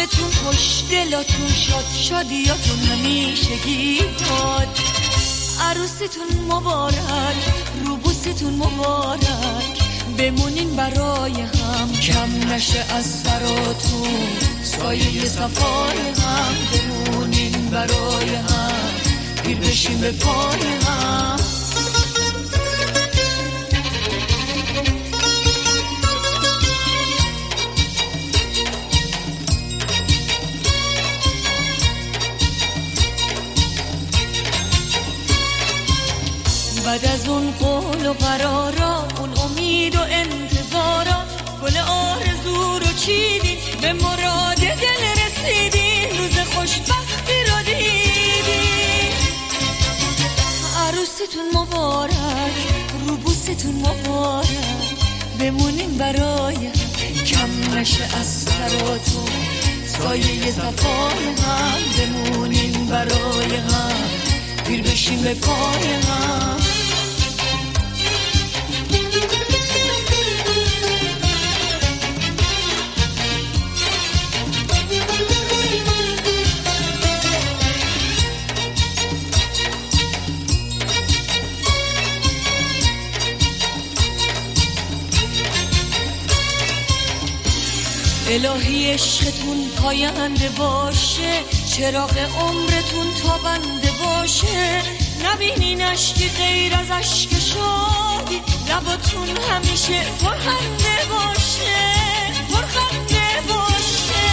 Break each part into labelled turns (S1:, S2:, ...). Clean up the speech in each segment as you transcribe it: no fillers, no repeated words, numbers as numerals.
S1: کامتون خوش، دلاتون شاد، شادیاتون همیشگی باد. عروستون مبارک، روبوستون مبارک، بمونین برای هم، کم نشه از سراتون سایه صفای هم. بمونین برای هم، پیر بشین به پای هم. بعد از اون قول و قرارا، اون امید و انتظارا، گل آرزو رو چیدین، به مراد دل رسیدین، روز خوشبختی رو دیدین. عروستون مبارک، روبوستون مبارک، بمونین برای هم، کم نشه از سراتون سایه صفای هم. بمونین برای هم، پیر بشین به پای هم. الهی عشقتون پاینده باشه، چراغ عمرتون تابنده باشه. نبینین اشکی غیر از اشک شادی، لباتون همیشه پرخنده باشه، پرخنده باشه.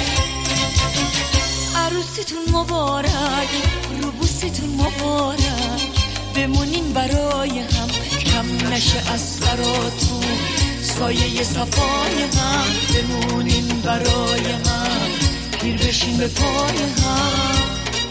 S1: عروستون مبارک، روبوستون مبارک، بمونین برای هم، کم نشه از سراتون سایه صفای هم. بمونین برای هم، پیر بشین به پای هم.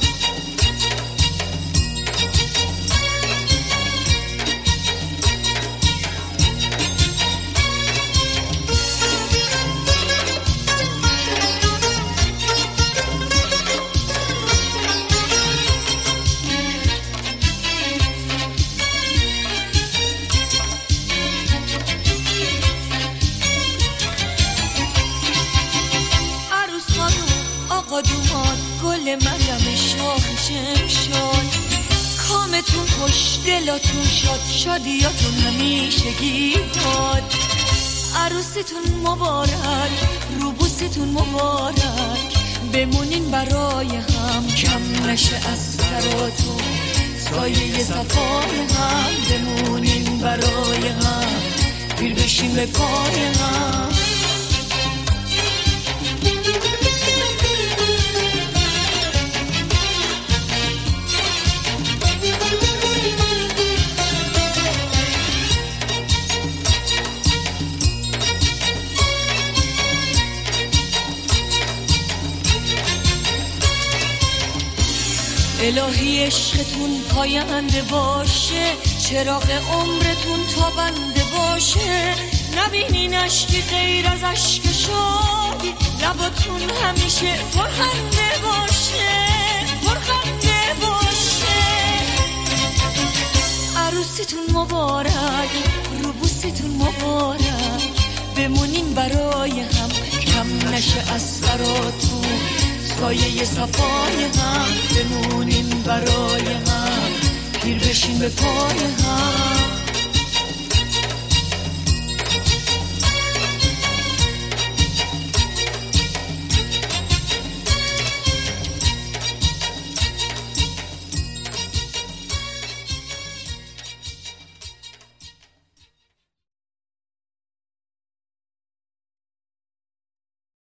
S1: دومان گل مریم شاخ شمشاد، کامتون خوش، دلاتون شاد، شادیاتون همیشگی باد. عروستون مبارک، روبوستون مبارک، بمونین برای هم، کم نشه از سراتون سایه صفای هم. بمونین برای هم، پیر بشین به پای هم. الهی عشقتون پاینده باشه، چراغ عمرتون تابنده باشه. نبینین اشکی غیر از اشک شادی، لباتون همیشه پرخنده باشه، پرخنده باشه. عروستون مبارک، روبوستون مبارک، بمونین برای هم، کم نشه از سراتون سایه صفای هم. بمونین برای هم، پیر بشین به پای هم.